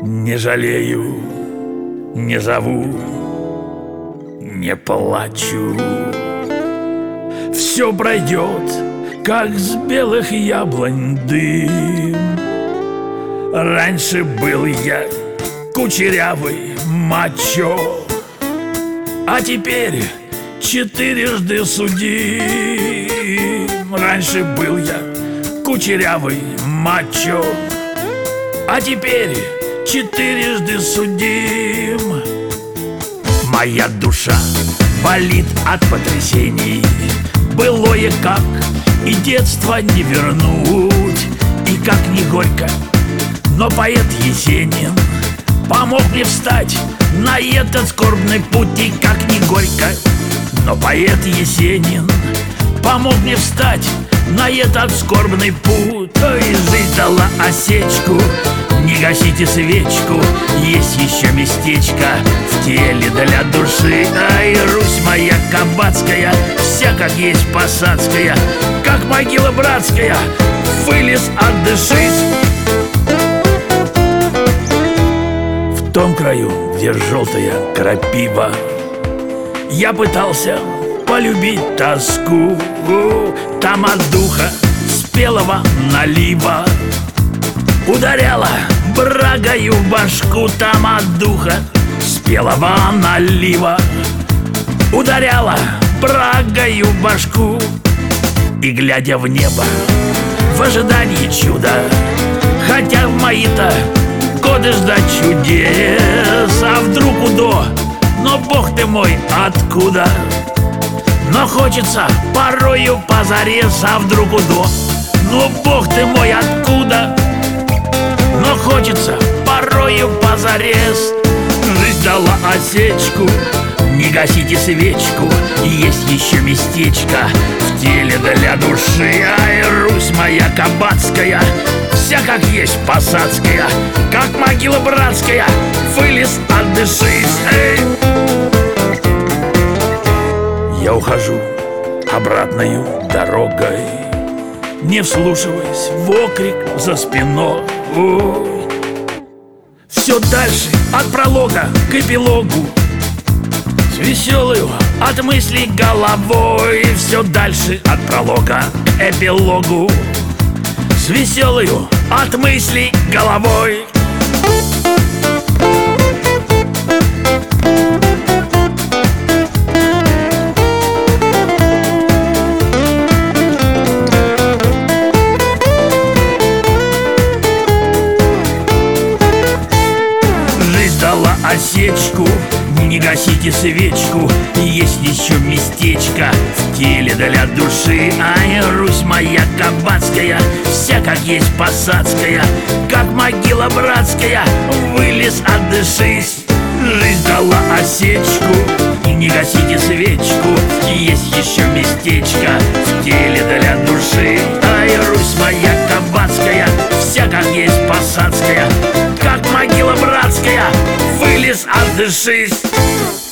Не жалею, не зову, не плачу. Все пройдет, как с белых яблонь дым. Раньше был я кучерявый мачо, а теперь четырежды судим. Раньше был я кучерявый мачо, а теперь четырежды судим. Моя душа болит от потрясений. Былое как и детство не вернуть. И как ни горько, но поэт Есенин помог мне встать на этот скорбный путь. И как ни горько, но поэт Есенин помог мне встать на этот скорбный путь. То и жизнь дала осечку, не гасите свечку, есть еще местечко в теле для души. Ай, Русь моя кабацкая, вся как есть посадская, как могила братская, вылез, отдышись. В том краю, где желтая крапива, я пытался полюбить тоску. Там от духа спелого налива ударяла брагою в башку. Там от духа спелого налива ударяла брагою в башку. И глядя в небо в ожидании чуда, хотя в мои-то годы ждать чудес, а вдруг удо, но бог ты мой, откуда? Но хочется порою позарез, а вдруг удо, но бог ты мой, откуда? Но хочется порою позарез. Жизнь дала осечку, не гасите свечку, есть еще местечко в теле для души. Ай, Русь моя кабацкая, вся как есть посадская, как могила братская, вылез, отдышись. Эй! Я ухожу обратною дорогой, не вслушиваясь в окрик за спиной. Все дальше от пролога к эпилогу, с веселою от мыслей головой. Все дальше от пролога к эпилогу, с веселою от мыслей головой. Осечку, не гасите свечку, есть еще местечко в теле для души. Ай, Русь моя кабацкая, вся как есть посадская, как могила братская, вылез, отдышись. Жизнь дала осечку, не гасите свечку, есть еще местечко в теле для души. Ай, Русь моя кабацкая, вся как есть посадская, как могила братская, вылез, отдышись.